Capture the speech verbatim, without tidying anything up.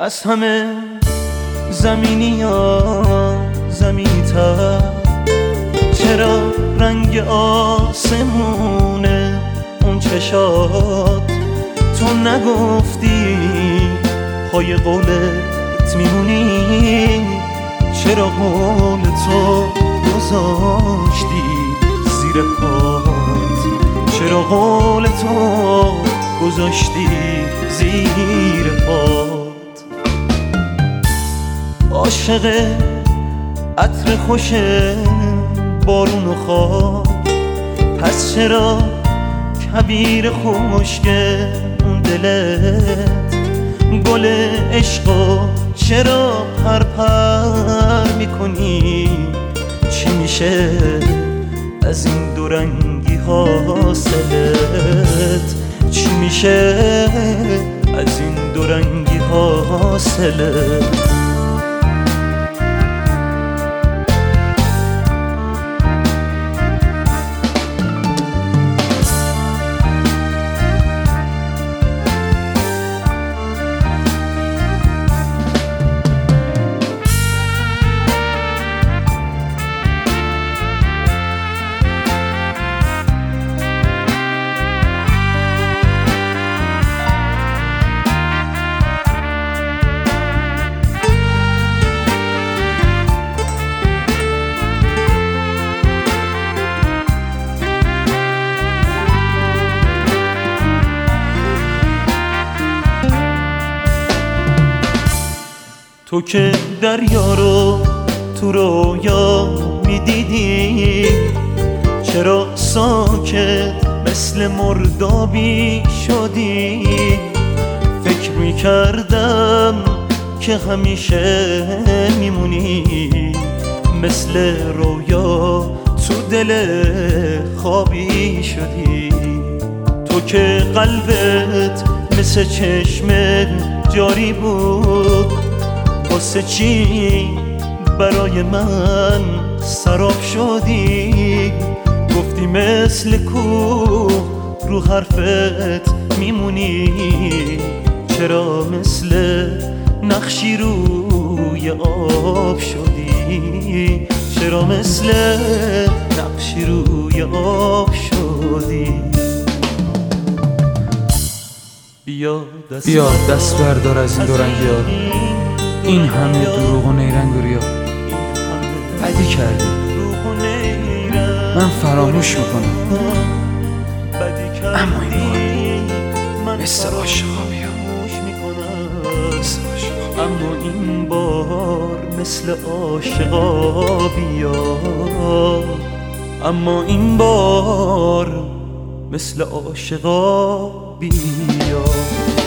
از همه زمینی یا زمینی تر، چرا رنگ آسمونه اون چشات؟ تو نگفتی پای قولت میمونی، چرا قول تو گذاشتی زیر پات؟ چرا قول تو گذاشتی زیر پات؟ عاشق عطر خوش بارون و خواب، پس چرا کبیر خشک اون دلت؟ گل عشقو چرا پر پر میکنی؟ چی میشه از این دورنگی حاصلت؟ چی میشه از این دورنگی حاصلت؟ تو که دریا رو تو رویا میدیدی، چرا ساکت مثل مردابی شدی؟ فکر میکردم که همیشه میمونی، مثل رویا تو دل خوابی شدی. تو که قلبت مثل چشم جاری بود، واسه چی برای من سراب شدی؟ گفتی مثل کوه رو حرفت میمونی، چرا مثل نقشی روی آب شدی؟ چرا مثل نقشی روی آب شدی؟ بیا دست, بیا دست بردار از این دورنگی ها، این همه دروغ و نیرنگ و ریا. بدی کردی، من فراموش میکنم، اما این بار مثل عاشقا بیا، اما این بار مثل عاشقا بیا، اما این بار مثل عاشقا بیا.